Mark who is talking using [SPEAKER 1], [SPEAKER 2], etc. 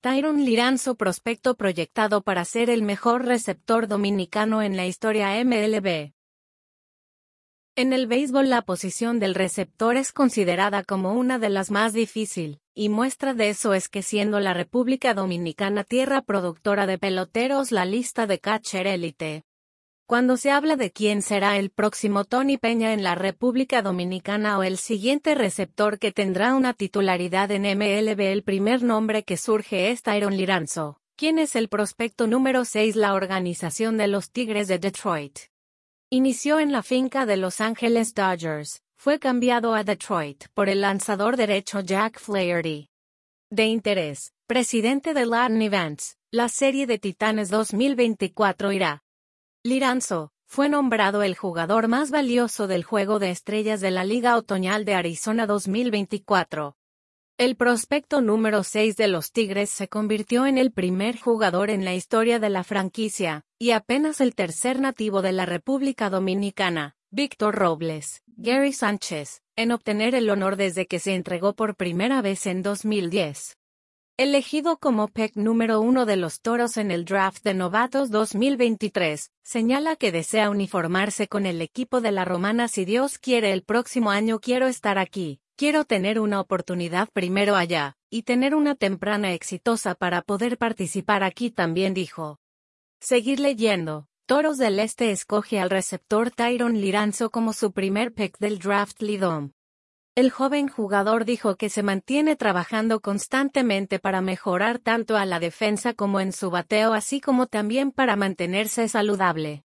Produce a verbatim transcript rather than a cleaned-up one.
[SPEAKER 1] Tyron Liranzo, prospecto proyectado para ser el mejor receptor dominicano en la historia M L B. En el béisbol, la posición del receptor es considerada como una de las más difíciles, y muestra de eso es que, siendo la República Dominicana tierra productora de peloteros, la lista de catcher élite. Cuando se habla de quién será el próximo Tony Peña en la República Dominicana o el siguiente receptor que tendrá una titularidad en M L B, el primer nombre que surge es Tyron Liranzo, quien es el prospecto número seis. La organización de los Tigres de Detroit inició en la finca de Los Angeles Dodgers, fue cambiado a Detroit por el lanzador derecho Jack Flaherty. De interés, presidente de Latin Events, la serie de Titanes dos mil veinticuatro irá. Liranzo fue nombrado el jugador más valioso del Juego de Estrellas de la Liga Otoñal de Arizona dos mil veinticuatro. El prospecto número seis de los Tigres se convirtió en el primer jugador en la historia de la franquicia, y apenas el tercer nativo de la República Dominicana, Víctor Robles, Gary Sánchez, en obtener el honor desde que se entregó por primera vez en dos mil diez. Elegido como pick número uno de los Toros en el draft de novatos dos mil veintitrés, señala que desea uniformarse con el equipo de la Romana si Dios quiere el próximo año. Quiero estar aquí, quiero tener una oportunidad primero allá, y tener una temprana exitosa para poder participar aquí también, dijo. Seguir leyendo. Toros del Este escoge al receptor Tyron Liranzo como su primer pick del draft Lidom. El joven jugador dijo que se mantiene trabajando constantemente para mejorar tanto a la defensa como en su bateo, así como también para mantenerse saludable.